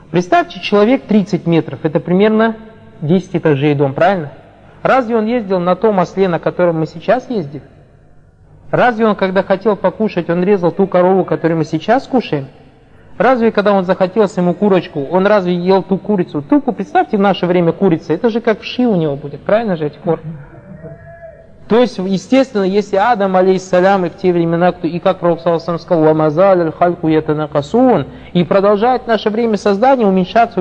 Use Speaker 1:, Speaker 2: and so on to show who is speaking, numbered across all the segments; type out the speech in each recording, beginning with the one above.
Speaker 1: Представьте, человек 30 метров, это примерно 10 этажей дом, правильно? Разве он ездил на том осле, на котором мы сейчас ездим? Разве он, когда хотел покушать, он резал ту корову, которую мы сейчас кушаем? Разве, когда он захотелось ему курочку, он разве ел ту курицу? Представьте, в наше время курица, это же как вши у него будет, правильно же, Тимур? То есть, естественно, если Адам, алейхиссалям, и в те времена, и как Пророк саллаллаху сказал, «Вамазаль аль-хальку ятанакасун», и продолжает наше время создания уменьшаться.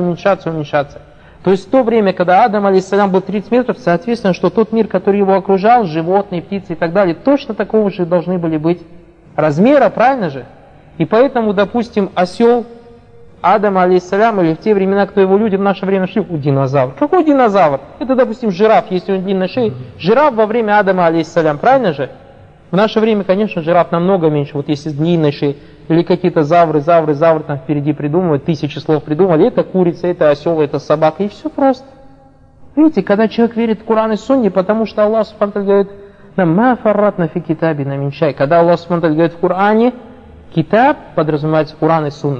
Speaker 1: То есть, в то время, когда Адам, алейхиссалям, был 30 метров, соответственно, что тот мир, который его окружал, животные, птицы и так далее, точно такого же должны были быть размера, правильно же? И поэтому, допустим, осел Адам, алейхиссалям, или в те времена, кто его люди в наше время шли, динозавр. Какой динозавр? Это, допустим, жираф, если он длинной шеи. Жираф во время Адама, алейхиссалям, правильно же? В наше время, конечно, жираф намного меньше, вот если с длинной шеей. Или какие-то завры там впереди придумывают, 1000 слов придумали. Это курица, это осел, это собака, и все просто. Видите, когда человек верит в Коран и Сунне, потому что Аллах Субхану говорит, «Ма фарратна фи китабина мин шай». Когда Аллах Субхану говорит в Коране, китаб подразумевается Коран и Сунна.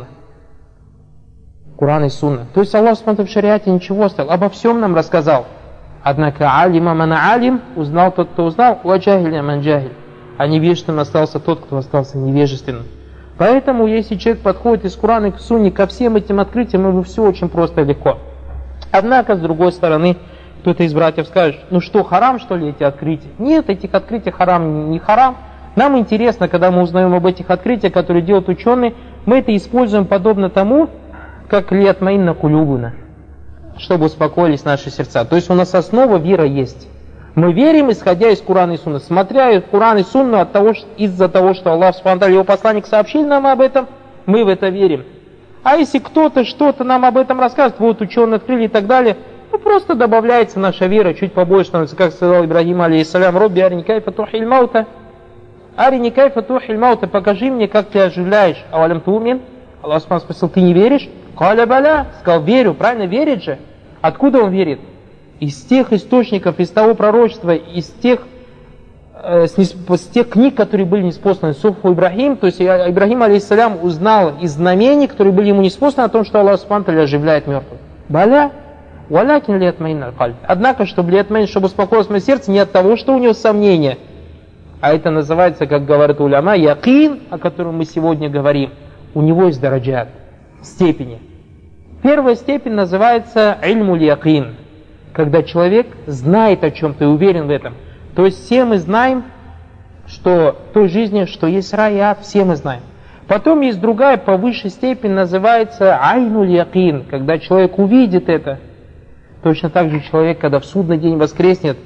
Speaker 1: Коран и Сунна. То есть Аллах Субхану в шариате ничего оставил, обо всем нам рассказал. Однако алима ман алим, узнал тот, кто узнал, ва джахиля ман джахиль. А невежественным остался тот, кто остался невежественным. Поэтому, если человек подходит из Корана к Сунне ко всем этим открытиям, ему все очень просто и легко. Однако, с другой стороны, кто-то из братьев скажет, ну что, харам, что ли, эти открытия? Нет, этих открытий харам не харам. Нам интересно, когда мы узнаем об этих открытиях, которые делают ученые, мы это используем подобно тому, как лиатмаинна кулюбуна, чтобы успокоились наши сердца. То есть у нас основа вера есть. Мы верим, исходя из Корана и Сунны. Смотря Коран и Сунну из-за того, что Аллах Субхану ва Тааля, его посланник сообщил нам об этом, мы в это верим. А если кто-то что-то нам об этом расскажет, вот ученые открыли и так далее, ну просто добавляется наша вера, чуть побольше становится, как сказал Ибрагим, алейхиссалям, «Робби арини кайфа тухиль маута». Арини кайфа тухиль маута, покажи мне, как ты оживляешь. Авалям ту'мин. Аллах Субхану спросил, ты не веришь? Каля баля, сказал, верю, правильно, верит же. Откуда он верит? Из тех источников, из того пророчества, из тех книг, которые были ниспосланы. Суфу Ибрагим, то есть Ибрагим, алейхиссалям, узнал из знамений, которые были ему ниспосланы, о том, что Аллах Субхану ва Тааля оживляет мертвых. Баля, валякин лиатмаин аль-кальб. Однако, чтобы успокоилось мое сердце, не от того, что у него сомнения, а это называется, как говорят уляма, якин, о котором мы сегодня говорим. У него есть дараджат, степени. Первая степень называется ильмуль якин, когда человек знает о чем-то и уверен в этом. То есть все мы знаем, что в той жизни, что есть рай и ад, все мы знаем. Потом есть другая, по высшей степени, называется айнуль якин, когда человек увидит это. Точно так же человек, когда в судный день воскреснет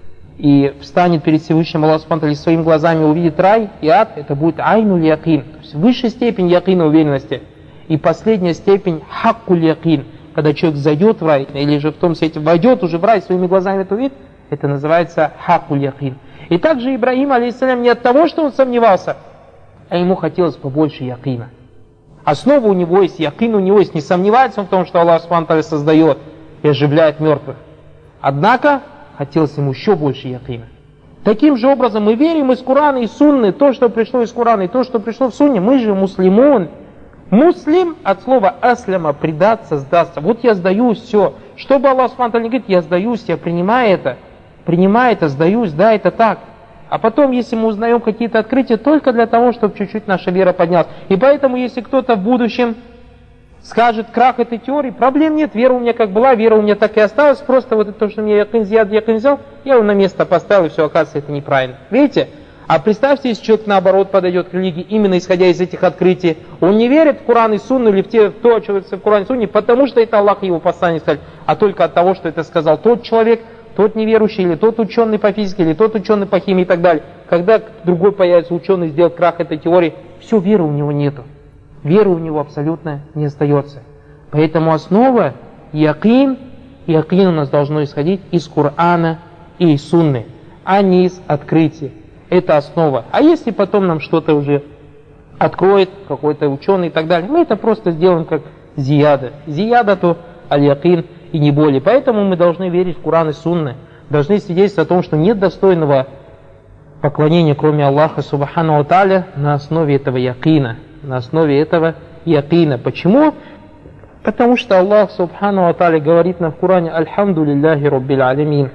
Speaker 1: и встанет перед Всевышним Аллахом Субхану ва Тааля, своими глазами увидит рай и ад, это будет айнуль якин. То есть высшая степень якина, уверенности. И последняя степень хаккуль якин, когда человек зайдет в рай, или же в том свете войдет уже в рай, своими глазами это увидит, это называется хаккуль якин. И также Ибрагим, алейхиссалям, не от того, что он сомневался, а ему хотелось побольше якина. Основа у него есть, якин у него есть, не сомневается он в том, что Аллах Субхану ва Тааля создает и оживляет мертвых. Однако, хотелось ему еще больше якина. Таким же образом мы верим из Корана и Сунны, то, что пришло из Корана и то, что пришло в Сунне, мы же муслимун. Муслим от слова асляма, предаться, сдаться. Вот я сдаюсь, все. Что бы Аллах Субхану ва Тааля говорит, я сдаюсь, я принимаю это, сдаюсь, да, это так. А потом, если мы узнаем какие-то открытия, только для того, чтобы чуть-чуть наша вера поднялась. И поэтому, если кто-то в будущем скажет крах этой теории, проблем нет, вера у меня как была, вера у меня так и осталась, просто вот это то, что мне якин взял, я его на место поставил, и все, оказывается, это неправильно. Видите? А представьте, если человек наоборот подойдет к религии, именно исходя из этих открытий, он не верит в Коран и Сунну или в то, что в Коране и Сунне, потому что это Аллах и его посланник сказали, а только от того, что это сказал тот человек, тот неверующий, или тот ученый по физике, или тот ученый по химии и так далее. Когда другой появится ученый, сделает крах этой теории, все, веры у него нету. Веры у него абсолютно не остается. Поэтому основа якин у нас должно исходить из Корана и из Сунны, а не из открытий. Это основа. А если потом нам что-то уже откроет, какой-то ученый и так далее, мы это просто сделаем как зияда. Зияда то аль-якин и не более. Поэтому мы должны верить в Коран и Сунны, должны свидетельствовать о том, что нет достойного поклонения, кроме Аллаха Субхану ва Тааля, на основе этого якина. На основе этого якина. Почему? Потому что Аллах Субхану ва Тааля говорит нам в Коране: «Альхамду лилляхи Раббил алямин».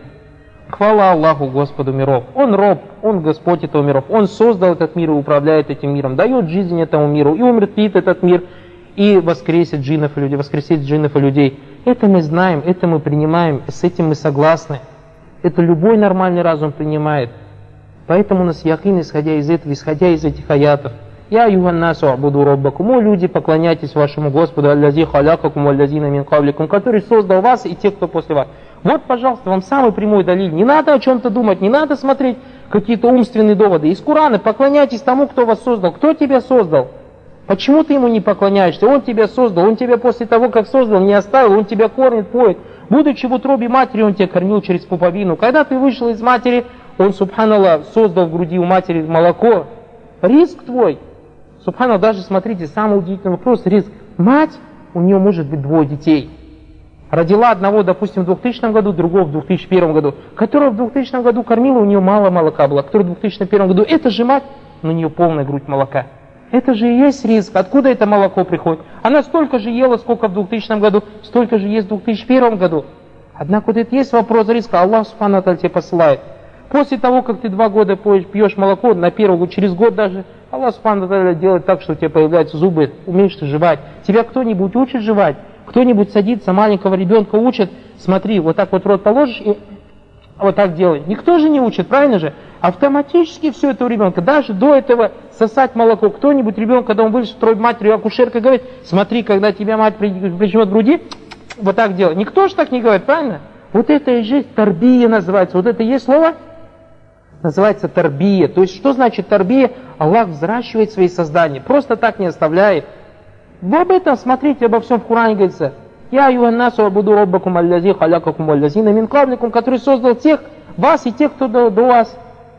Speaker 1: Хвала Аллаху, Господу миров. Он Роб, Он Господь этого миров. Он создал этот мир и управляет этим миром, дает жизнь этому миру и умертвит этот мир, и воскресит джиннов и людей, воскресит джиннов и людей. Это мы знаем, это мы принимаем, с этим мы согласны. Это любой нормальный разум принимает. Поэтому у нас якин, исходя из этого, исходя из этих аятов. «Я юханнасу абуду роббакум». О люди, поклоняйтесь вашему Господу, аллази халякакум аллазина мин кавликум, который создал вас и тех, кто после вас. Вот, пожалуйста, вам самый прямой далиль. Не надо о чем-то думать, не надо смотреть какие-то умственные доводы. Из Корана поклоняйтесь тому, кто вас создал. Кто тебя создал? Почему ты ему не поклоняешься? Он тебя создал, он тебя после того, как создал, не оставил, он тебя кормит, поет. Будучи в утробе матери, он тебя кормил через пуповину. Когда ты вышел из матери, он, субханаллах, создал в груди у матери молоко. Риск твой. Субханаллах, даже смотрите, самый удивительный вопрос, риск. Мать, у нее может быть 2 детей. Родила одного, допустим, в 2000 году, другого в 2001 году. Которого в 2000 году кормила, у нее мало молока было. Который в 2001 году, это же мать, но у нее полная грудь молока. Это же и есть риск. Откуда это молоко приходит? Она столько же ела, сколько в 2000 году, столько же ест в 2001 году. Однако вот это есть вопрос риска. Аллах Субхану ва Тааля тебе посылает. После того, как ты 2 года пьешь молоко, на первый год, через год даже, Аллах Субхану ва Тааля делает так, что у тебя появляются зубы, умеешь ты жевать. Тебя кто-нибудь учит жевать? Кто-нибудь садится, маленького ребенка учит, смотри, вот так вот в рот положишь и вот так делай. Никто же не учит, правильно же? Автоматически все это у ребенка. Даже до этого сосать молоко. Кто-нибудь ребенок, когда он вылез в утробе матери, акушерка говорит: смотри, когда тебя мать прижмет к груди, вот так делай. Никто же так не говорит, правильно? Вот это и жизнь, тарбия называется. Вот это и есть слово? Называется тарбия. То есть что значит тарбия? Аллах взращивает свои создания. Просто так не оставляет. Вы об этом смотрите, обо всем в Коране говорится. «Я юханнасу абуду роббакум аллази халякакум аллазина мин кабликум», который создал тех, вас и тех, кто до вас.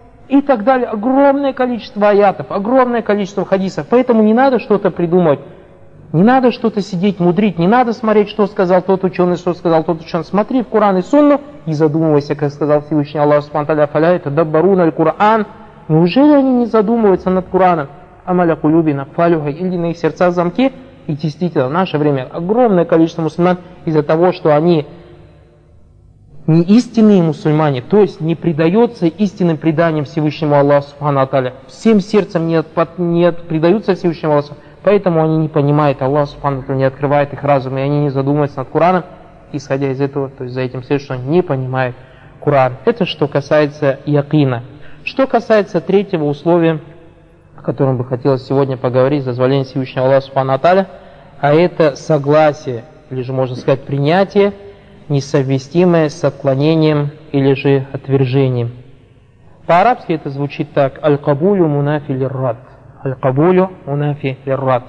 Speaker 1: И так далее. Огромное количество аятов, огромное количество хадисов. Поэтому не надо что-то придумать. Не надо что-то сидеть, мудрить. Не надо смотреть, что сказал тот ученый, что сказал тот ученый. Смотри в Коран и Сунну и задумывайся, как сказал Всевышний Аллах Субхану ва Тааля: «Фаля ятадаббаруна аль-Кур'ан». Неужели они не задумываются над Кораном? «Амаля кулюбина фалюха», или на их сердца замки. И действительно, в наше время огромное количество мусульман из-за того, что они не истинные мусульмане, то есть не предаются истинным преданиям Всевышнему Аллаху Субхану ва Тааля, всем сердцем не предаются Всевышнему Аллаху, поэтому они не понимают, Аллах Субхану ва Тааля не открывает их разум, и они не задумываются над Кораном, исходя из этого, то есть за этим следует, что они не понимают Коран. Это что касается якина. Что касается третьего условия, о котором бы хотелось сегодня поговорить, дозволение Всевышнего Аллаха Субхану ва Тааля, а это согласие, или же можно сказать принятие, несовместимое с отклонением или же отвержением. По-арабски это звучит так: «Аль-кабулю мунафи лир-рад». «Аль-кабулю мунафи лир-рад».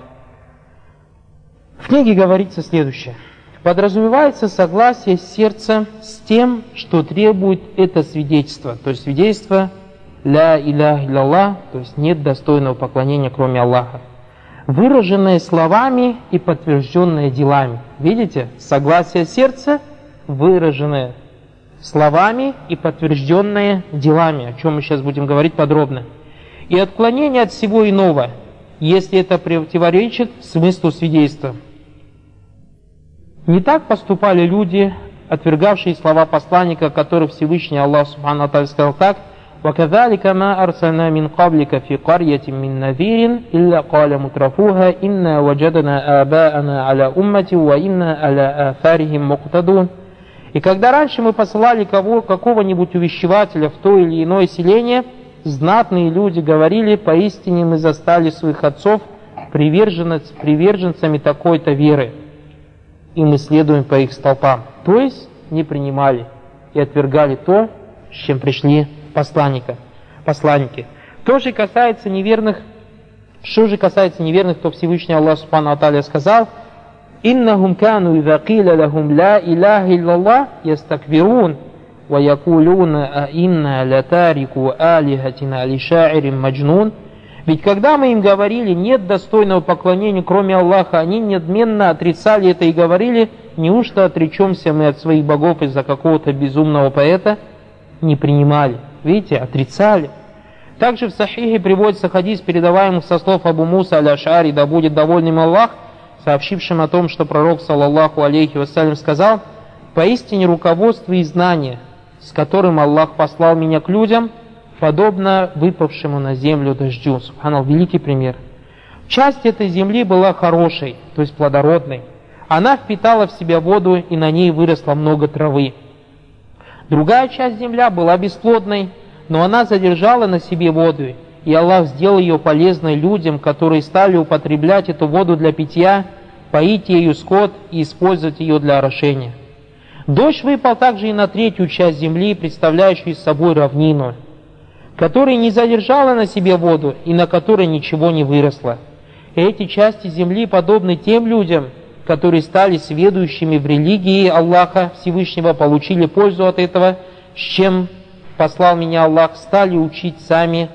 Speaker 1: В книге говорится следующее. Подразумевается согласие сердца с тем, что требует это свидетельство, то есть свидетельство «Ля иляха илlallah», то есть нет достойного поклонения, кроме Аллаха, выраженное словами и подтвержденное делами. Видите? Согласие сердца, выраженное словами и подтвержденное делами, о чем мы сейчас будем говорить подробно. И отклонение от всего иного, если это противоречит смыслу свидетельства. Не так поступали люди, отвергавшие слова посланника, которых Всевышний Аллах Субхану ва Тааля сказал так: وَكَذَلِكَ مَا أَرْسَلْنَا مِنْ قَبْلِكَ فِي قَرْيَةٍ مِنْ نَذِيرٍ إِلَّا قَالَ مُتْرَفُوهَا إِنَّا وَجَدْنَا آبَاءَنَا عَلَى أُمَّةٍ وَإِنَّا عَلَى آثَارِهِمْ مُقْتَدُونَ. И когда раньше мы посылали какого-нибудь увещевателя в то или иное селение, знатные люди говорили: поистине мы застали своих отцов приверженцами такой-то веры, и мы следуем по их столпам. То есть не принимали и отвергали то, с чем пришли посланники. Что же касается неверных, то Всевышний Аллах Субхану ва Тааля сказал: «Иннахум кану иза киля лахум ла иляха илlallah ястакбирун ва якулуна инна латарику алихатина ли шаирин маджнун». Ведь когда мы им говорили: нет достойного поклонения, кроме Аллаха, они неотменно отрицали это и говорили: неужто отречемся мы от своих богов из-за какого-то безумного поэта? Не принимали. Видите, отрицали. Также в Сахихе приводится хадис, передаваемый со слов Абу Муса аль-Аш'ари, да будет доволен им Аллах, сообщившим о том, что пророк, саллаллаху алейхи вассалям, сказал: «Поистине руководство и знание, с которым Аллах послал меня к людям, подобно выпавшему на землю дождю». Субханаллах, великий пример. Часть этой земли была хорошей, то есть плодородной. Она впитала в себя воду, и на ней выросло много травы. Другая часть земля была бесплодной, но она задержала на себе воду, и Аллах сделал ее полезной людям, которые стали употреблять эту воду для питья, поить ею скот и использовать ее для орошения. Дождь выпал также и на третью часть земли, представляющую собой равнину, которая не задержала на себе воду и на которой ничего не выросло. И эти части земли подобны тем людям, которые стали сведущими в религии Аллаха Всевышнего, получили пользу от этого, с чем послал меня Аллах, стали учиться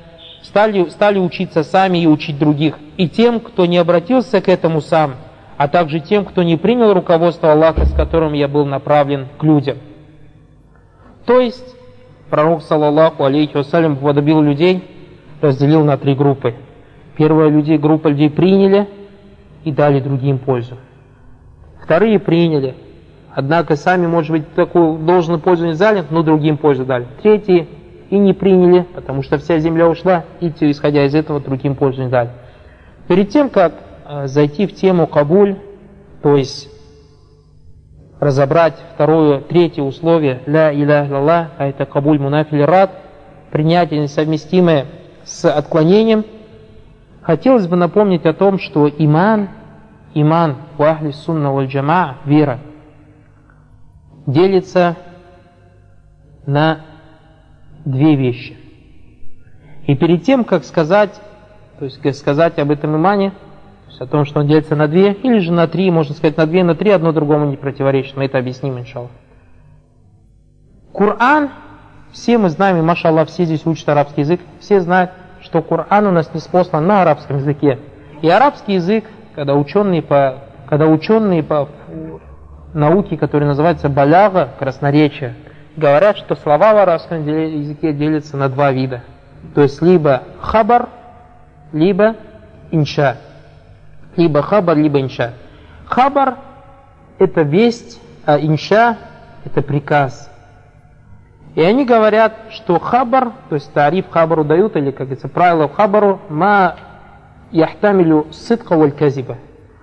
Speaker 1: сами и учить других. И тем, кто не обратился к этому сам, а также тем, кто не принял руководство Аллаха, с которым я был направлен к людям. То есть, пророк, саллаллаху алейхи вассалям, уподобил людей, разделил на три группы. Первая группа людей приняли и дали другим пользу. Вторые приняли, однако сами, может быть, такую должную пользу не дали, но другим пользу дали. Третьи и не приняли, потому что вся земля ушла, и исходя из этого другим пользу не дали. Перед тем, как зайти в тему кабуль, то есть разобрать третье условие ля иляха илlallah, а это кабуль мунафиль рад, принятие несовместимое с отклонением, хотелось бы напомнить о том, что иман у ахли сунна валь джамаа, вера, делится на две вещи. И перед тем, как сказать об этом имане, то есть о том, что он делится на две, или же на три, можно сказать на две, на три, одно другому не противоречит. Мы это объясним, иншаллах. Коран, все мы знаем, и машаллах, все здесь учат арабский язык, все знают, что Коран у нас ниспослан на арабском языке. И арабский язык, когда ученые по науке, которая называется баляга, красноречие, говорят, что слова в арабском языке делятся на два вида. То есть либо хабар, либо инша. Либо хабар, либо инша. Хабар – это весть, а инша – это приказ. И они говорят, что хабар, то есть тариф хабару дают, или, как говорится, правило хабару, ма яхтамилю сидка валь казиба.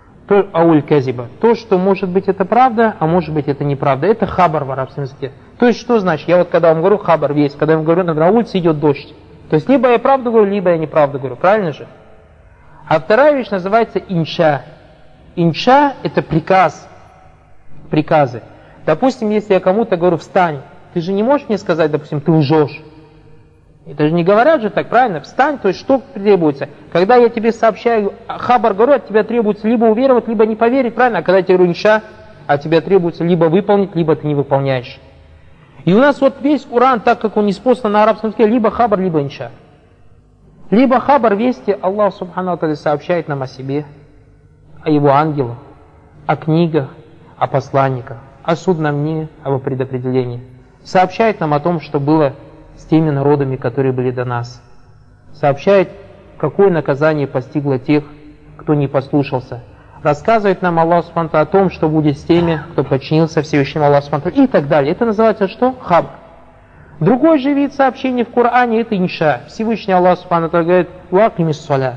Speaker 1: То, что может быть это правда, а может быть это неправда. Это хабар в арабском языке. То есть что значит? Я вот когда вам говорю хабар весть, когда я вам говорю, на улице идет дождь. То есть либо я правду говорю, либо я неправду говорю. Правильно же? А вторая вещь называется инша. Инша это приказ. Приказы. Допустим, если я кому-то говорю встань, ты же не можешь мне сказать, допустим, ты лжешь. Это же не говорят же так, правильно? Встань, то есть что требуется? Когда я тебе сообщаю, хабар говорю, от тебя требуется либо уверовать, либо не поверить, правильно? А когда я тебе говорю инша, от тебя требуется либо выполнить, либо ты не выполняешь. И у нас вот весь Коран, так как он ниспослан на арабском языке, либо хабар, либо инша. Либо хабар вести, Аллах субхану ва тааля сообщает нам о себе, о его ангелах, о книгах, о посланниках, о судном дне, об предопределении. Сообщает нам о том, что было с теми народами, которые были до нас. Сообщает, какое наказание постигло тех, кто не послушался. Рассказывает нам Аллах субхану о том, что будет с теми, кто подчинился Всевышнему Аллаху субхану и так далее. Это называется что? Хабар. Другой же вид сообщения в Коране это инша. Всевышний Аллах субхану говорит: «Вакимис саля».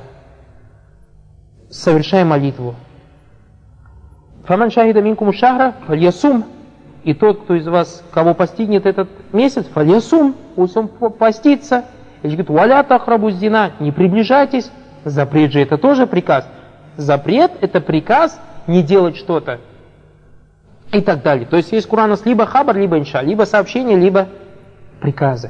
Speaker 1: Совершай молитву. «Фаман шахида минкум шахра фальясум». И тот, кто из вас, кого постигнет этот месяц, фальясум, пусть он постится. И говорит: «Валя тахрабу зина», не приближайтесь. Запрет же это тоже приказ. Запрет это приказ не делать что-то. И так далее. То есть есть Коран либо хабар, либо инша, либо сообщение, либо приказы.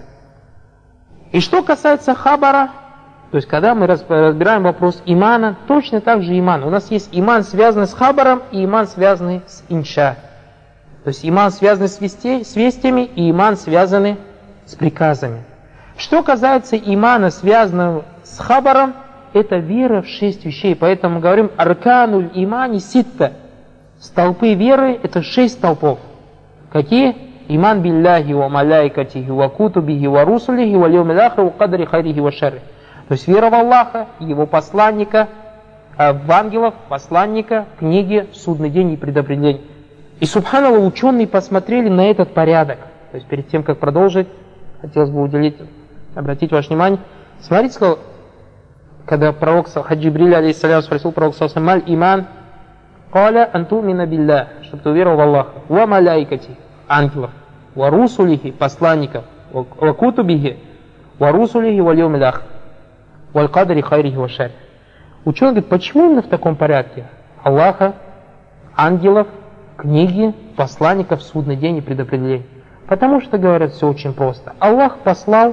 Speaker 1: И что касается хабара, то есть когда мы разбираем вопрос имана, точно так же иман. У нас есть иман, связанный с хабаром, и иман, связанный с инша. То есть иман, связанный с вестями, и иман, связанный с приказами. Что касается имана, связанного с хабаром, это вера в 6 вещей. Поэтому мы говорим аркануль имани ситта. Столпы веры это 6 столпов. Какие? Иман билляхи ва маляйкатихи ва кутубихи ва русулихи ва льюмил ахир ва кадри хайрихи ва шарри. То есть вера в Аллаха, Его посланника, в ангелов, посланника, книги, судный день и предопределение. И, субханаллах, ученые посмотрели на этот порядок. То есть перед тем, как продолжить, хотелось бы обратить ваше внимание. Смотрите, сказал, когда пророк Джибриль, алейхиссалям, спросил пророк «Маль иман?» «Каля антумина билля», чтобы ты уверовал в Аллаха, «Ва маляйкати», ангелов, «Ва русулихи», посланников, «Ва кутубихи», «Ва русулихи ва льюмил ахр», «Валь кадри хайрихи ва шарри». Ученый говорит, почему именно в таком порядке? Аллаха, ангелов, книги, посланников, судный день и предопределение. Потому что, говорят, все очень просто. Аллах послал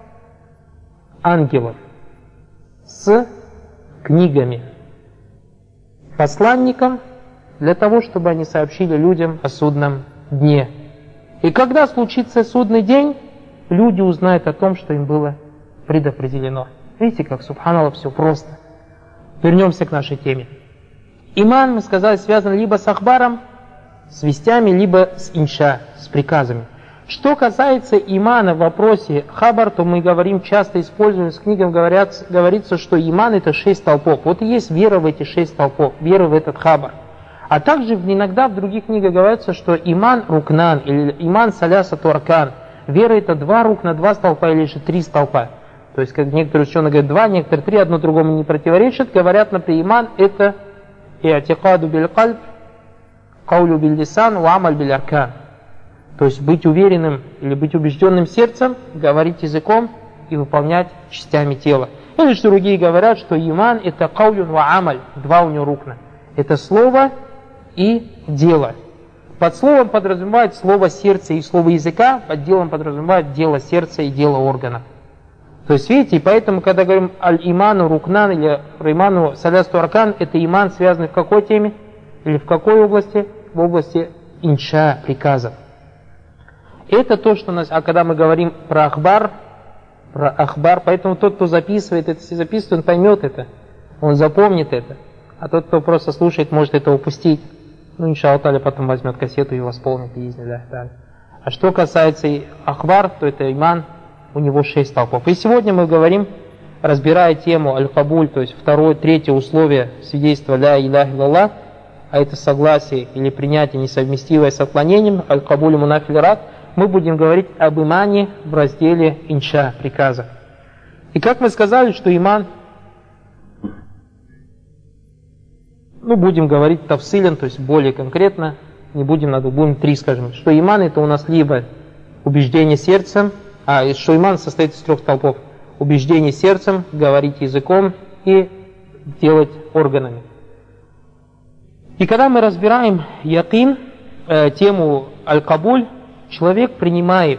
Speaker 1: ангелов с книгами, посланникам, для того, чтобы они сообщили людям о судном дне. И когда случится судный день, люди узнают о том, что им было предопределено. Видите, как, субханаллах, все просто. Вернемся к нашей теме. Иман, мы сказали, связан либо с ахбаром, с вестями, либо с инша, с приказами. Что касается имана в вопросе хабар, то мы говорим, часто используем, с книгам говорится, что иман это 6 столпов. Вот и есть вера в эти 6 столпов, вера в этот хабар. А также иногда в других книгах говорится, что иман рукнан, или иман саляса туркан. Вера это 2 рукна, 2 столпа или же 3 столпа. То есть, как некоторые ученые говорят 2, некоторые 3, одно другому не противоречит. Говорят, например, иман это и'тикаду биль кальб, каулю биль лисан, ва амаль биль аркан. То есть быть уверенным или быть убежденным сердцем, говорить языком и выполнять частями тела. Или же другие говорят, что иман это каулюн ва амаль, 2 у него рукна. Это слово и дело. Под словом подразумевает слово сердца и слово языка, под делом подразумевает дело сердца и дело органов. То есть, видите, и поэтому, когда говорим аль-иману рукнан или иману салясту аркан, это иман, связанный в какой теме? Или в какой области? В области инша, приказов. Это то, что у нас, а когда мы говорим про ахбар, поэтому тот, кто записывает это, если записывает, он поймет это, он запомнит это, а тот, кто просто слушает, может это упустить. Ну, иншаллах, потом возьмет кассету и восполнит, да. А что касается ахбар, то это иман, у него 6 столпов. И сегодня мы говорим, разбирая тему аль-кабуль, то есть 2, 3 условие свидетельства ля иляха илlallah, а это согласие или принятие, несовместимое с отклонением, аль-кабуль мунафиль рад, мы будем говорить об имане в разделе инша, приказа. И как мы сказали, что иман, будем говорить тавсилен, то есть более конкретно, не будем 3, скажем, что иман это у нас либо убеждение сердцем, что иман состоит из 3 столпов. Убеждение сердцем, говорить языком и делать органами. И когда мы разбираем якин, тему аль-кабуль, человек принимает,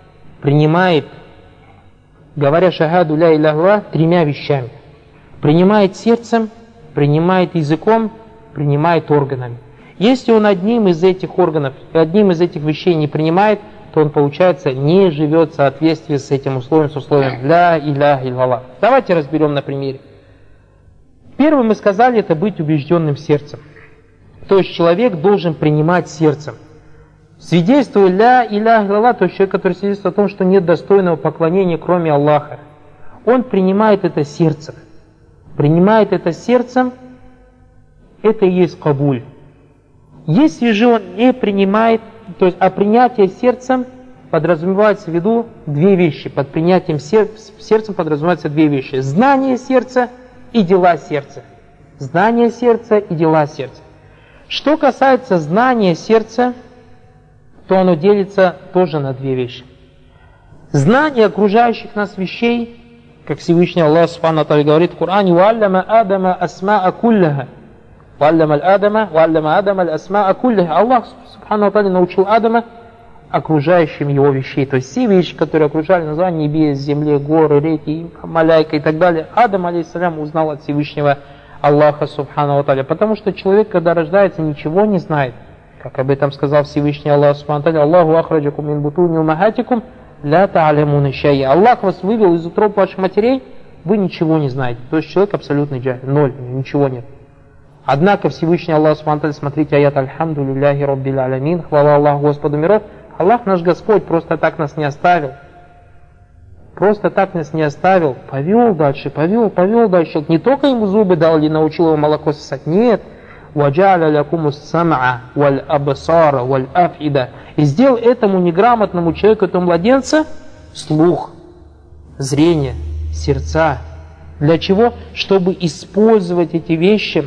Speaker 1: говоря шахаду ля иляха илlallah, 3 вещами. Принимает сердцем, принимает языком, принимает органами. Если он одним из этих органов, одним из этих вещей не принимает, то он, получается, не живет в соответствии с этим условием, с условием ля иляха илlallah. Давайте разберем на примере. Первое мы сказали, это быть убежденным сердцем. То есть человек должен принимать сердцем. Свидетельствуя ля иляха илlallah, то есть человек, который свидетельствует о том, что нет достойного поклонения, кроме Аллаха, он принимает это сердцем. Принимает это сердцем, это и есть кабуль. Если же он не принимает, то есть, принятие сердцем подразумевается в виду 2 вещи. Под принятием сердцем подразумеваются 2 вещи. Знание сердца и дела сердца. Знание сердца и дела сердца. Что касается знания сердца, то оно делится тоже на 2 вещи. Знание окружающих нас вещей, как Всевышний Аллах Субхану ва Тааля говорит в Коране, «Ва'аллама Адама асма'a кулляха». «Ва'аллама Адама асма'a кулляха». Аллах Субхану ва Тааля научил Адама окружающим его вещей. То есть все вещи, которые окружали название небес, земли, горы, реки, маляйка и так далее. Адам, алейхиссалям, узнал от Всевышнего Аллаха Субхану ва Тааля. Потому что человек, когда рождается, ничего не знает. Как об этом сказал Всевышний Аллах Субхану ва Тааля, «Аллаху ахраджакум мин бутуни уммахатикум ля та'алямуна шай'а». Аллах вас вывел из утроб ваших матерей, вы ничего не знаете. То есть человек абсолютный джахиль, 0, ничего нет. Однако Всевышний Аллах Субхану ва Тааля, смотрите, аят «Альхамду лилляхи раббил алямин», хвала Аллаху Господу миров, Аллах наш Господь просто так нас не оставил. Просто так нас не оставил, повел дальше. Не только ему зубы дал или научил его молоко сосать, нет. وَجَعَلَ لَكُمُ السَّمْعَ وَالْأَبْصَارَ وَالْأَفْئِدَةَ. И сделал этому неграмотному человеку, этому младенца, слух, зрение, сердца. Для чего? Чтобы использовать эти вещи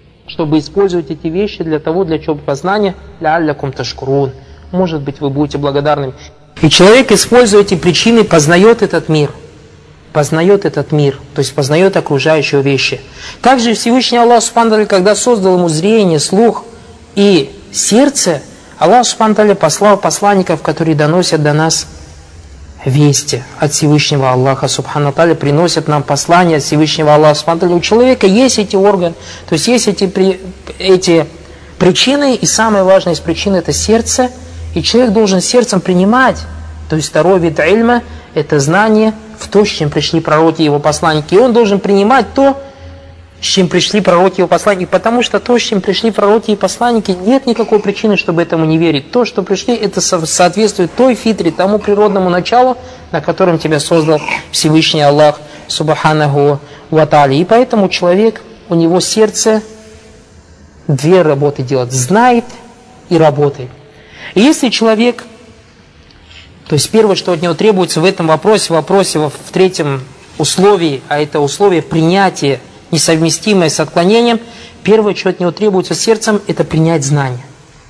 Speaker 1: для того, для чего познания, لَعَلَّكُمْ تَشْكُرُونَ. Может быть, вы будете благодарными. И человек, используя эти причины, познает этот мир, то есть познает окружающие вещи. Также Всевышний Аллах Субхану, когда создал ему зрение, слух и сердце, Аллах Субхану послал посланников, которые доносят до нас вести от Всевышнего Аллаха Субхану, приносят нам послания от Всевышнего Аллаха Субхану. У человека есть эти органы, то есть есть эти причины, и самая важная из причин это сердце, и человек должен сердцем принимать, то есть второй вид ильма, это знание в то, с чем пришли пророки и его посланники. И он должен принимать то, с чем пришли пророки и его посланники, потому что то, с чем пришли пророки и посланники, нет никакой причины, чтобы этому не верить. То, что пришли, это соответствует той фитре, тому природному началу, на котором тебя создал Всевышний Аллах Субханаху ва Тааля. И поэтому человек, у него сердце две работы делает: знает и работает. И если человек, то есть первое, что от него требуется в этом вопросе в третьем условии, а это условие принятия, несовместимое с отклонением, первое, что от него требуется сердцем, это принять знание.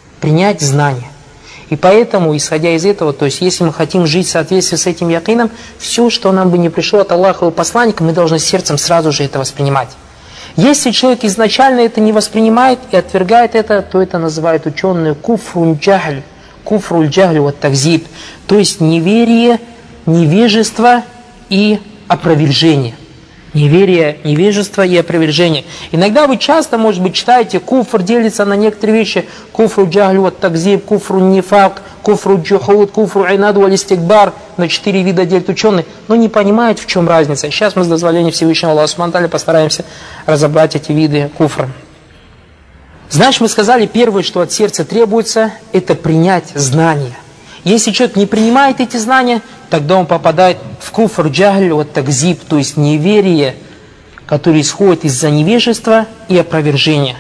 Speaker 1: И поэтому, исходя из этого, то есть если мы хотим жить в соответствии с этим якином, все, что нам бы не пришло от Аллаха и посланника, мы должны сердцем сразу же это воспринимать. Если человек изначально это не воспринимает и отвергает это, то это называют ученые куфруль джахль вот такзиб, то есть неверие, невежество и опровержение. Невежество и опровержение. Иногда вы часто, может быть, читаете, куфр делится на некоторые вещи: куфру джахль вот такзиб, куфру нифак, куфру джухуд, куфру айнад валь истикбар, на 4 вида делят ученые, но не понимают, в чем разница. Сейчас мы с дозволения Всевышнего Аллаха Субхану ва Тааля постараемся разобрать эти виды куфра. Значит, мы сказали, первое, что от сердца требуется, это принять знания. Если человек не принимает эти знания, тогда он попадает в куфр джахль вот такзиб, то есть неверие, которое исходит из-за невежества и опровержения.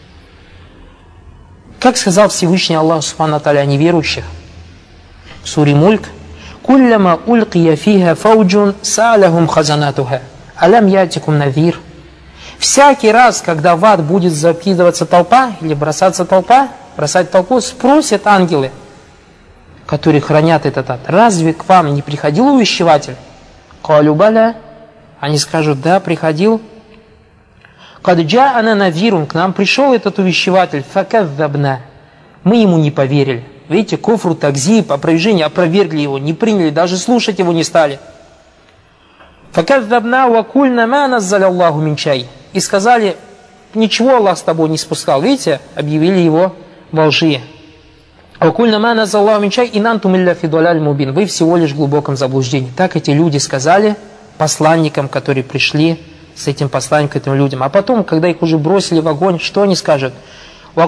Speaker 1: Как сказал Всевышний Аллах Субхану ва Тааля о неверующих в суре Мульк: «Кулляма улькия фиха фауджун са'алахум хазанатуха, алям ятикум навир». Всякий раз, когда в ад будет закидываться толпа, или бросать толпу, спросят ангелы, которые хранят этот ад: разве к вам не приходил увещеватель? Калю баля. Они скажут: да, приходил. Кад джа'ана навирун, к нам пришел этот увещеватель, факадзабна. Мы ему не поверили. Видите, куфру такзиб, опровержение, опровергли его, не приняли, даже слушать его не стали. Факадзабна ва кульна ма наззаля Аллаху мин шай. И сказали: ничего Аллах с тобой не спускал. Видите, объявили его во лжи. Вы всего лишь в глубоком заблуждении. Так эти люди сказали посланникам, которые пришли с этим посланием к этим людям. А потом, когда их уже бросили в огонь, что они скажут? И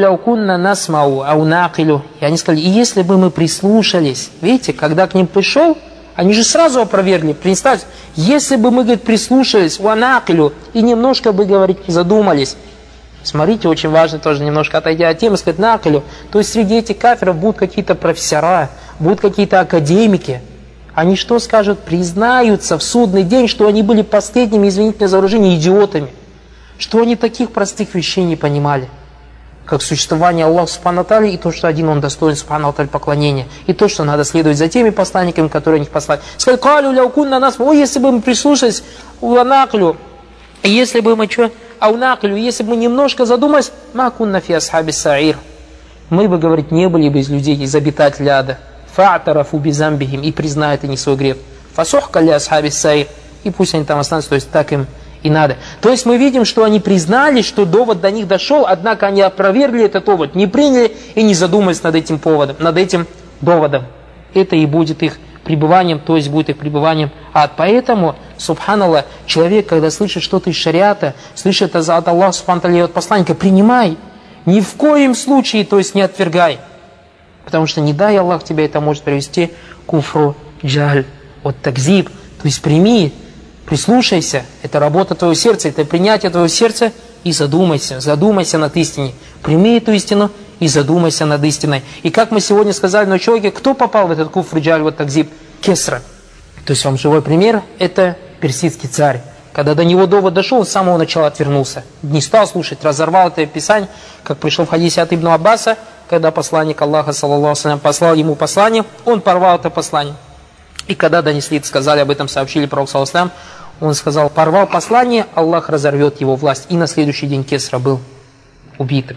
Speaker 1: они сказали: и если бы мы прислушались, видите, когда к ним пришел, они же сразу опровергли. Представьте, если бы мы, говорит, прислушались, и немножко бы, говорит, задумались. Смотрите, очень важно тоже немножко отойти от темы, сказать накалю. То есть среди этих кафиров будут какие-то профессора, будут какие-то академики. Они что скажут? Признаются в судный день, что они были последними, извините за выражение, идиотами. Что они таких простых вещей не понимали. Как существование Аллаха Субхану ва Тааля, и то, что один Он достоин Субхану ва Тааля поклонения, и то, что надо следовать за теми посланниками, которые них послали. Сказали: калю ляукун на нас, если бы мы прислушались, уанаклю, если бы мы что, аунаклю, если бы мы немножко задумались, макунна фи асхаби саир, мы бы, говорит, не были бы из людей, из обитателей ада. Фа'тарафу бизамбихим, и признают они свой грех. Фасухка ли асхаби саир, и пусть они там останутся, то есть так им и надо. То есть мы видим, что они признали, что довод до них дошел, однако они опровергли этот довод, не приняли и не задумались над этим поводом, над этим доводом. Это и будет их пребыванием, то есть будет их пребыванием ад. Поэтому, субханаллах, человек, когда слышит что-то из шариата, слышит от Аллаха субхану ва Тааля, от посланника, принимай. Ни в коем случае, то есть не отвергай. Потому что не дай Аллах тебя это может привести к куфру джахль вот такзиб, то есть прими, прислушайся, это работа твоего сердца, это принятие твоего сердца, и задумайся над истиной. Прими эту истину и задумайся над истиной. И как мы сегодня сказали на учебе, кто попал в этот куфр джаль вот такзиб? Кесра. То есть вам живой пример, это персидский царь. Когда до него довод дошел, он с самого начала отвернулся. Не стал слушать, разорвал это писание, как пришел в хадисе от Ибн Аббаса, когда посланник Аллаха, саллаллаху алейхи ва саллям, послал ему послание, он порвал это послание. И когда донесли, сказали об этом, сообщили пророку, саллаллаху алейхи ва саллям, он сказал, порвал послание, Аллах разорвет его власть. И на следующий день Кесра был убитым.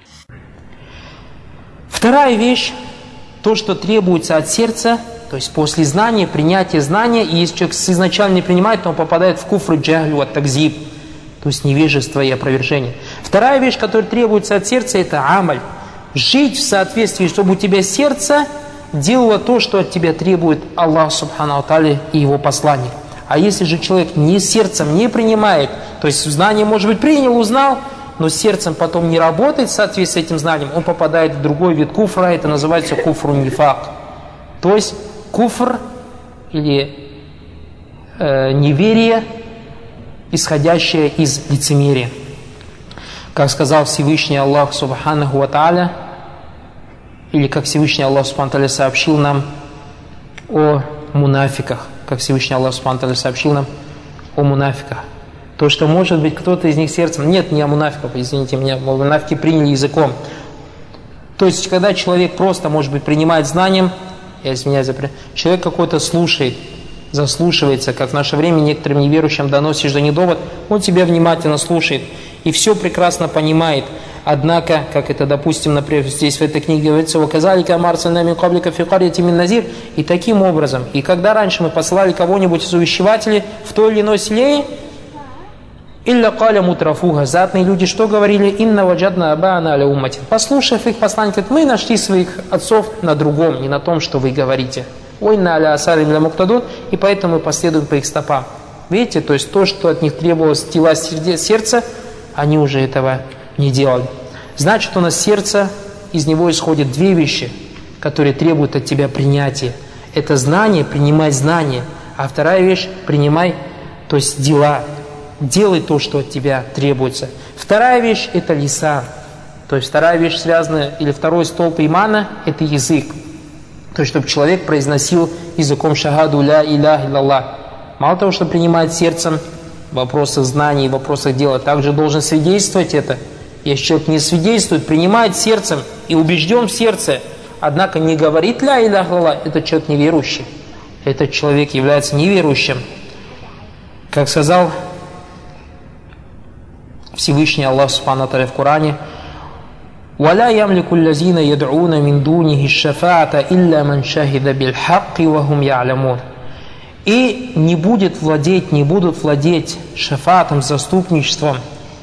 Speaker 1: Вторая вещь, то, что требуется от сердца, то есть после знания, принятия знания, и если человек изначально не принимает, то он попадает в куфр джахль ва такзиб, то есть невежество и опровержение. Вторая вещь, которая требуется от сердца, это амаль. Жить в соответствии, чтобы у тебя сердце делало то, что от тебя требует Аллах субхану ва тааля и его посланник. А если же человек не сердцем не принимает, то есть знание, может быть, принял, узнал, но сердцем потом не работает в соответствии с этим знанием, он попадает в другой вид куфра, это называется куфру нифак. То есть куфр или неверие, исходящее из лицемерия. Как сказал Всевышний Аллах субханаху ва тааля, или как Всевышний Аллах субхану ва тааля сообщил нам о мунафиках, как Всевышний Аллах субхану ва тааля сообщил нам о мунафиках. То, что может быть кто-то из них сердцем, нет, не о мунафиках, извините меня, мунафики приняли языком. То есть, когда человек просто, может быть, принимает знанием, я извиняюсь, человек какой-то слушает, заслушивается, как в наше время некоторым неверующим доносишь до них довод, он тебя внимательно слушает и все прекрасно понимает. Однако, как это, допустим, например, здесь в этой книге говорится, «Ваказалика марсальна мин каблика фи карьяти мин назир», и таким образом, и когда раньше мы посылали кого-нибудь из увещевателей в то или иное селение, «Илля каля мутрафуха», затные люди что говорили? «Инна ваджадна абаана аля умматин». Послушав их, посланник говорит, мы нашли своих отцов на другом, не на том, что вы говорите. «Ойна аля асарим ля муктадун», и поэтому мы последуем по их стопам. Видите, то есть то, что от них требовалось дела сердца, они уже этого не делали. Значит, у нас сердце, из него исходят две вещи, которые требуют от тебя принятия. Это знание, принимай знание. А вторая вещь, принимай, то есть дела. Делай то, что от тебя требуется. Вторая вещь – это лисан. То есть вторая вещь связанная, или второй столб имана – это язык. То есть, чтобы человек произносил языком шахаду ля иляха илляллах. Мало того, что принимает сердцем в вопросах знаний, в вопросах дела, также должен свидетельствовать это. Если человек не свидетельствует, принимает сердцем и убежден в сердце, однако не говорит ля иляха илляллах, этот человек неверующий. Этот человек является неверующим. Как сказал Всевышний Аллах субхану ва тааля в Коране, «Валя ямлику ллазина яд'уна мин дунихи шафаата илля ман шахида биль хакки ва хум я'лямун». И не будут владеть шафаатом, заступничеством,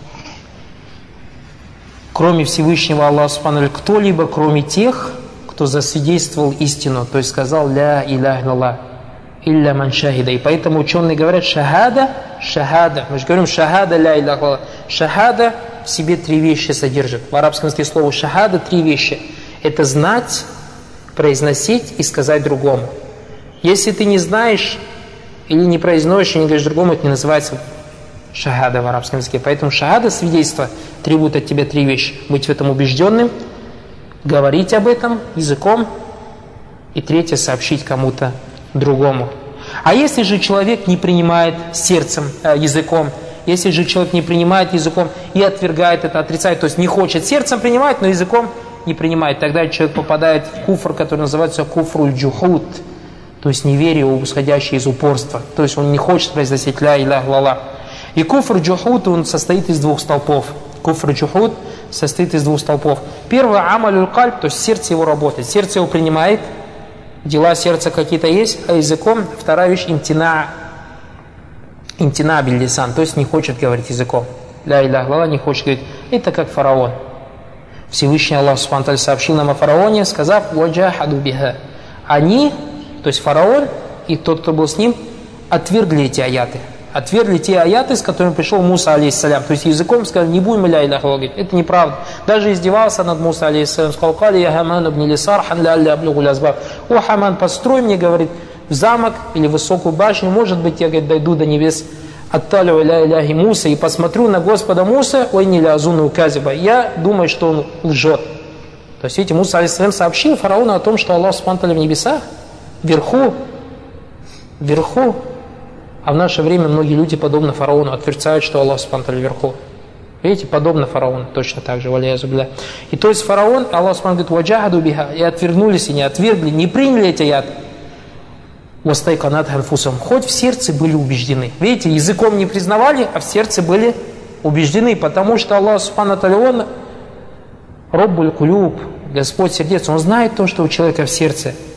Speaker 1: кроме Всевышнего Аллаха субхану ва тааля, кто-либо, кроме тех, кто засвидетельствовал истину, то есть сказал «Ля иляха илляллах». Илля ман шахида. И поэтому ученые говорят шахада. Мы же говорим шахада ля иляха илляллах. Шахада в себе три вещи содержит. В арабском языке слово шахада три вещи. Это знать, произносить и сказать другому. Если ты не знаешь или не произносишь, и не говоришь другому, это не называется шахада в арабском языке. Поэтому шахада, свидетельство, требует от тебя три вещи. Быть в этом убежденным, говорить об этом языком, и третье, сообщить кому-то другому. А если же человек не принимает языком, если же человек не принимает языком и отвергает это, отрицает, то есть не хочет сердцем принимать, но языком не принимает, тогда человек попадает в куфр, который называется куфруль джухуд, то есть неверие, исходящее из упорства. То есть он не хочет произносить ля иляха илляллах. И куфр джухуд, он состоит из двух столпов. Куфр джухуд состоит из двух столпов. Первое, амалюль кальб, то есть сердце его работает, сердце его принимает, дела сердца какие-то есть, а языком вторая вещь имтина биль-лисан, то есть не хочет говорить языком. Ля иляха илляллах, не хочет говорить. Это как фараон. Всевышний Аллах субхану ва тааля сообщил нам о фараоне, сказав «Ваджахаду биха». Они, то есть фараон и тот, кто был с ним, отвергли эти аяты. Отвергли те аяты, с которыми пришел Муса алейхиссалям. То есть языком сказали, не будем ля иляха илляллах. Это неправда. Даже издевался над Муса алейхиссалям. Сказал, «Кали я Хаман абни ли сархан ля алля аблюгу лязбаб». «О, Хаман, построй мне, говорит, в замок или в высокую башню, может быть, я, говорит, дойду до небес, атталю иля иляхи Муса, и посмотрю на Господа Муса, ой не лязуну казиба, я думаю, что он лжет. То есть, видите, Муса алейхиссалям сообщил фараону о том, что Аллах субхану ва тааля в небесах, вверху, а в наше время многие люди, подобно фараону, отрицают, что Аллах субхану ва тааля вверху. Видите, подобно фараону, точно так же, валиязу билля. И то есть фараон, Аллах субхану говорит, ваджахаду биха, и отвернулись, и не отвергли, не приняли эти яд. Вастайканат ханфусам, хоть в сердце были убеждены. Видите, языком не признавали, а в сердце были убеждены, потому что Аллах субхану ва тааля, он Роббуль кулюб, Господь сердец, Он знает то, что у человека в сердце.